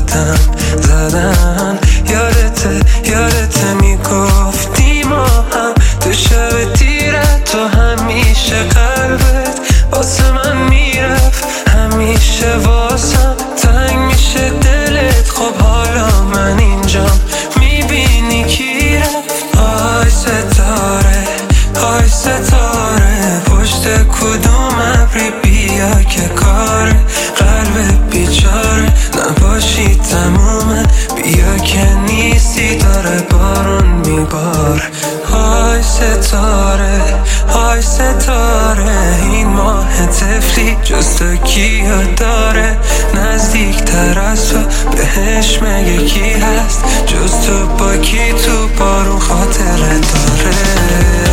قدم زدن. یادته میگفتی ما هم تو شب تیره، تو همیشه قلبت واسه من میرفت، همیشه واسم تنگ میشه دلت. خب حالا من اینجام میبینی کی رفت. های ستاره پشت کدوم ابری بیا که کار قلب بیچاره نباشی تمومه، بیا که نیستی داره بارون میبار. های ستاره این ماه طفلی جز تو کیا داره، نزدیکتر از تو بهش مگه کی هست، جز تو با کی تو بارون خاطره داره.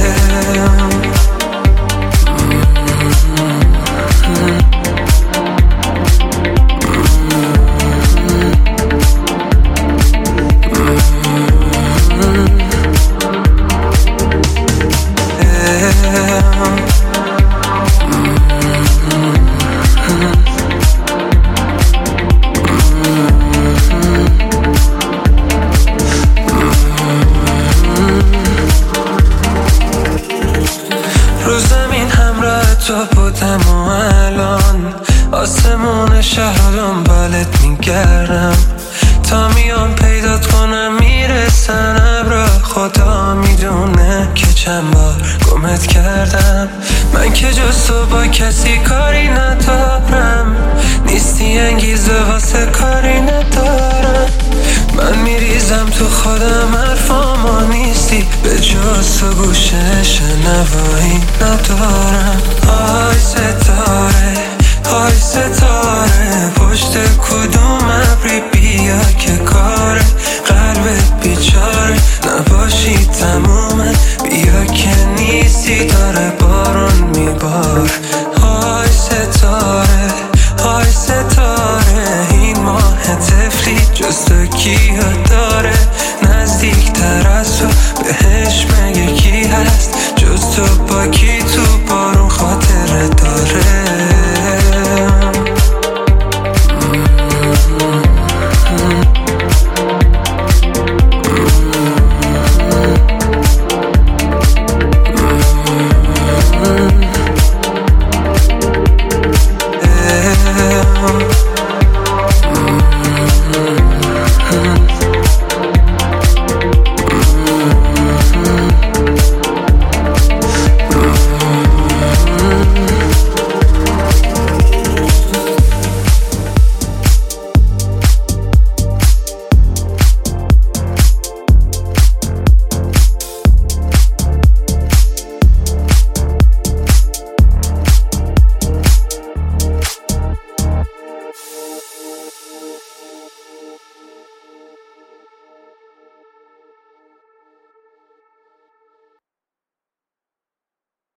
رو زمین همراه تو بودم و الان آسمون شهر دنبالت میگردم، تا میام پیدات کنم میرسن ابرا. خدا میدونه که چند بار گمت کردم، من که جز تو با کسی کاری ندارم، نیستی انگیزه واسه کاری ندارم. من میریزم تو خودم حرفامو نیستی، به جز تو گوشه شنوایی ندارم. های ستاره پشت کدوم ابری بیا که کار قلب بیچاره نباشی تمومه، بیا که نیستی داره بارون میبار. های ستاره این ماه طفلی جز تو کیا داره،